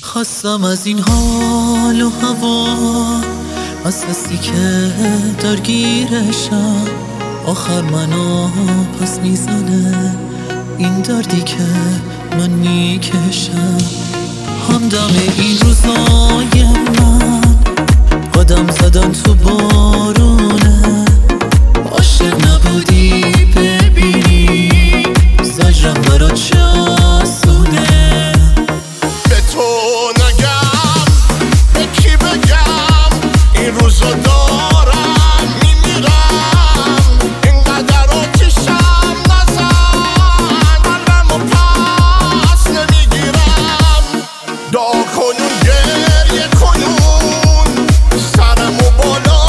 خواستم از این حال و هوا، از حسی که درگیرشم، آخر منو پس میزنه این دردی که من میکشم. همدم این روزای من قدم زدن تو بارونه، عاشق نبودی ببینی زجرم برات چه آسونه. به تو نگم به کی بگم این روزا دارم میمیرم، اینقدر آتیشم نزن قلبمو پس نمیگیرم. دعا کنون گریه کنون سرمو بالا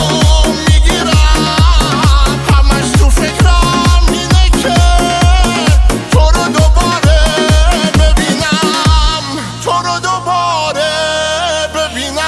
میگیرم، همش تو فکرم اینه که تو رو دوباره ببینم، تو رو دوباره ببینم.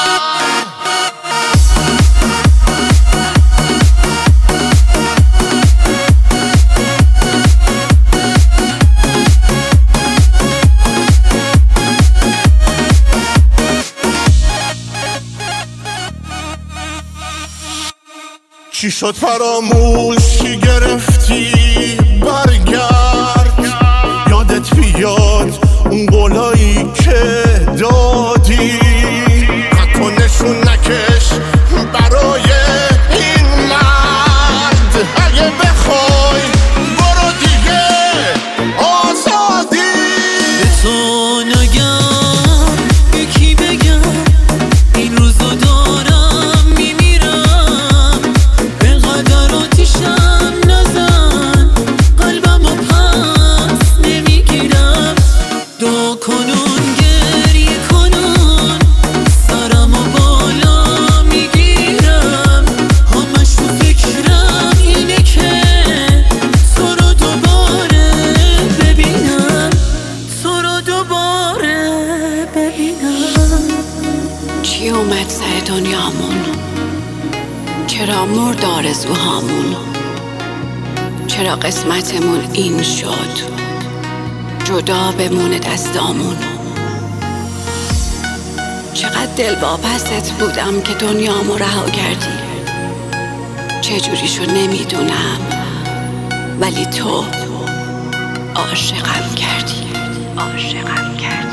چی شد فراموشی گرفتی؟ برگرد یادت بیاد اون قولایی که دادی، حتی نشون نکش برای این مرد. اگه بخوای برو دیگه آزادی. به تو نگم به کی بگم این روزا دارم میمیرم، اینقدر آتیشم نزن قلبمو پس نمیگیرم. دعا کنون گریه کنون سرمو بالا میگیرم، همش تو فکرم اینه که تو رو دوباره ببینم، تو رو دوباره ببینم. چی اومد سر دنیامون؟ چرا مرد آرزوهامون؟ چرا قسمتمون این شد جدا بمونه دستامون؟ چقدر دلواپست بودم که دنیامو رها کردی، چجوریشو نمیدونم ولی تو عاشقم کردی.